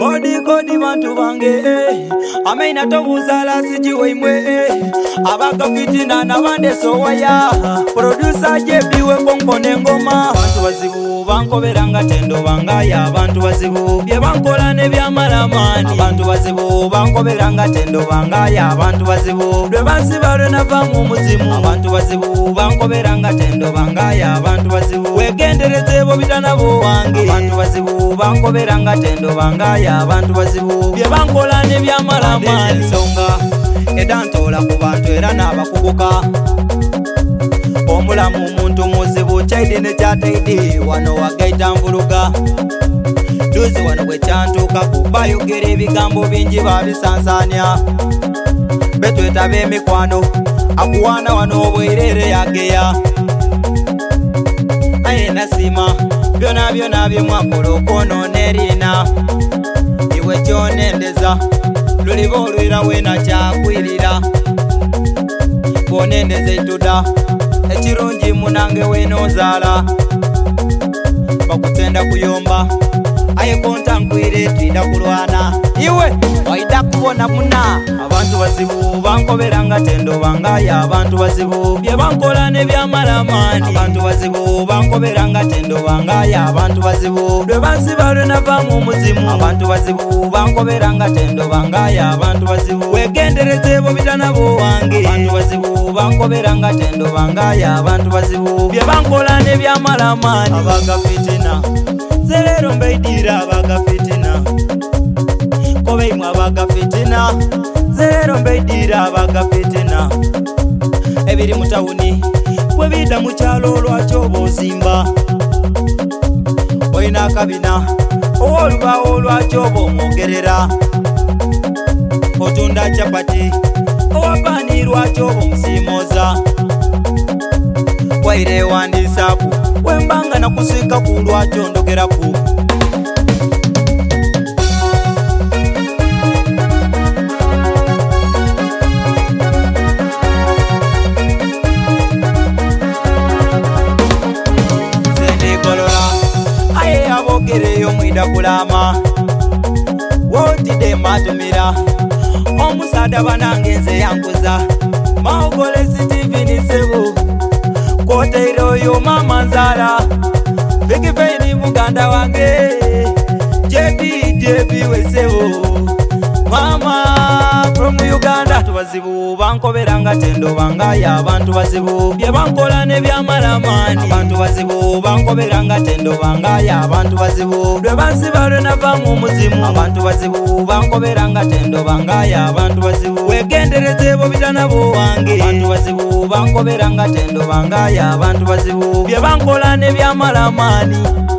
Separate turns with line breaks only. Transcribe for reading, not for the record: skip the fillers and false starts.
Kodi bantu bange Amaina tobuzala sijiwe imwe Abaga fitina na bande sowaya Producer jebiwe konkone ngoma Bantu bazibu bankoberanga tendo bangaya Bantu bazibu bye bankola ne byamalamani Bantu bazibu bankoberanga tendo bangaya Bantu bazibu bye bansibalo nava mu muzimu Bantu bazibu bankoberanga tendo bangaya Bantu bazibu wegendereze bo bitana bo wange Bantu bazibu bankoberanga tendo bangaya Bantu bazibu bye bankola ne byamalamani songa edantola ku bantu era n'abakuguka omulamu omuntu muzibu kyaidi ne kyataidi wano wagaita nvuluga duzi wano bwe kyantuuka kubayogera ebigambo bingi babisansanya betwetaba emikwano akuwaana wano obwerere yageya aye nasima byona byona byemwakola okwonoona erina iwe kyonendeza luliba olwira wena kyakwirira bonendeza etuda ekirungi munange wenozaala bakutenda kuyomba aye konta nkwire twida kulwana iwe waida kubona muna abantu bazibu bankoberanga tendo bangaya abantu bazibu bye bankola ne byamalamani abantu bazibu bankoberanga tendo bangaya abantu bazibu bye bansibalo nava mu muzimu abantu bazibu bankoberanga tendo bangaya abantu bazibu wegendereze bo bitana bo wange abantu bazibu bankoberanga tendo bangaya abantu bazibu bye bankola ne byamalamani abaga fitina zerero mbaidira abaga fitina kobeimwe abaga fitina zerero mbaidira abaga fitina ebiri mutawuni bwe bida mu kyalo lwakyo bozimba oyina akabina olubawo lwakyo bomwogerera otunda chapati owabani lwakyo bomusimoza waire wandisaku wembanga nakusika ku lwakyo ndogeraku yo mwida kulama wotide matumira omusada banange nze yankuza maogolesi tivini sebo koteiro yo mama nzala vikifeini muganda wange jebi wesebo mama from Uganda abantu bazibu bankoberanga tendo bangaya abantu bazibu bye bankola ne byamalamani abantu bazibu bankoberanga tendo bangaya abantu bazibu bye bansibalo nava mu muzimu abantu bazibu bankoberanga tendo bangaya abantu bazibu wegendereze bo bitana bo wange abantu bazibu bankoberanga tendo bangaya abantu bazibu bye bankola ne byamalamani